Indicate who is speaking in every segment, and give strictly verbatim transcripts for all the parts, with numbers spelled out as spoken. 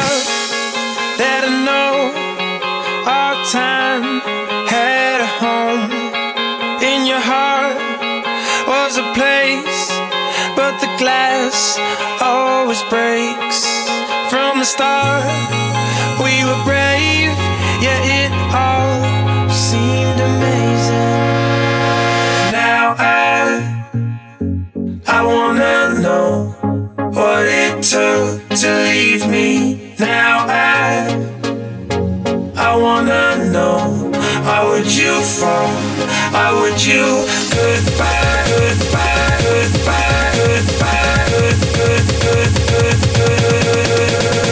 Speaker 1: enough that I know our time had a home. In your heart was a place, but the glass always breaks. From the start, we were brave, yeah, it all seemed amazing. Now I, I wanna know what it took to leave me. Now I, I wanna know, why would you fall? Why would you? Goodbye, goodbye, goodbye, goodbye, good, good, good, good, good.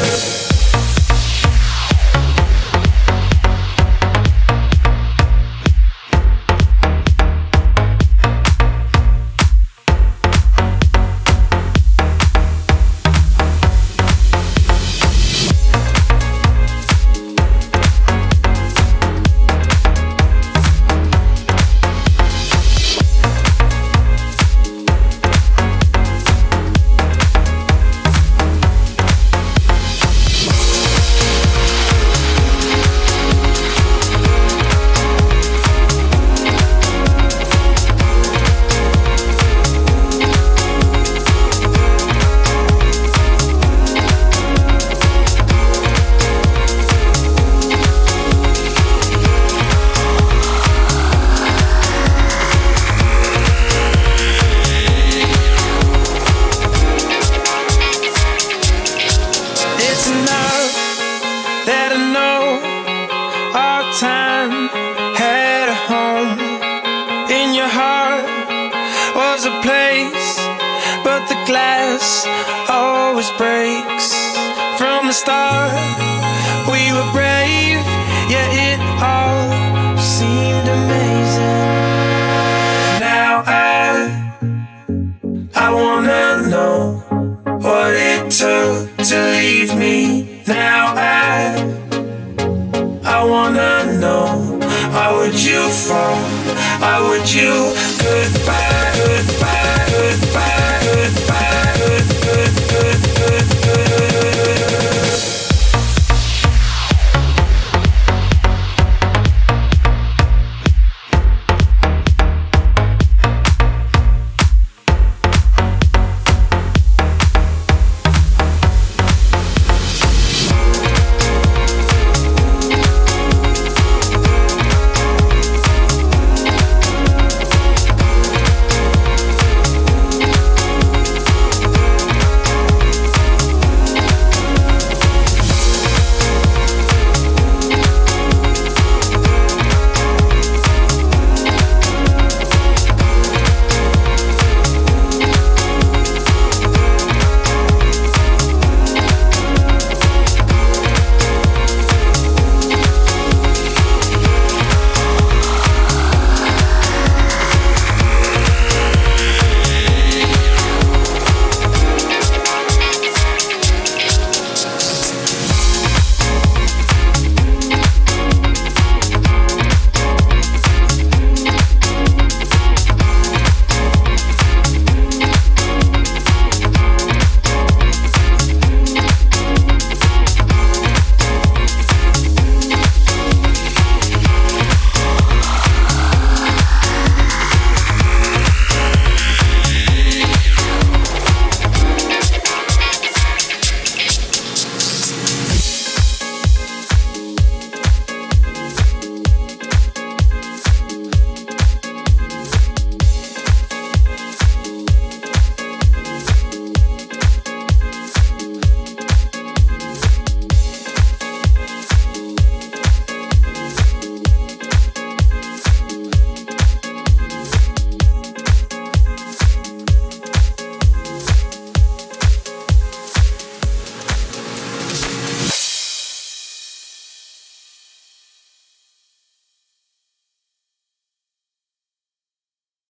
Speaker 1: That I know our time had a home. In your heart was a place, but the glass always breaks. From the start, we were brave, yeah, it all seemed amazing. Now I, I wanna know what it took to leave me. Now I, I wanna know, why would you fall? Why would you? Goodbye.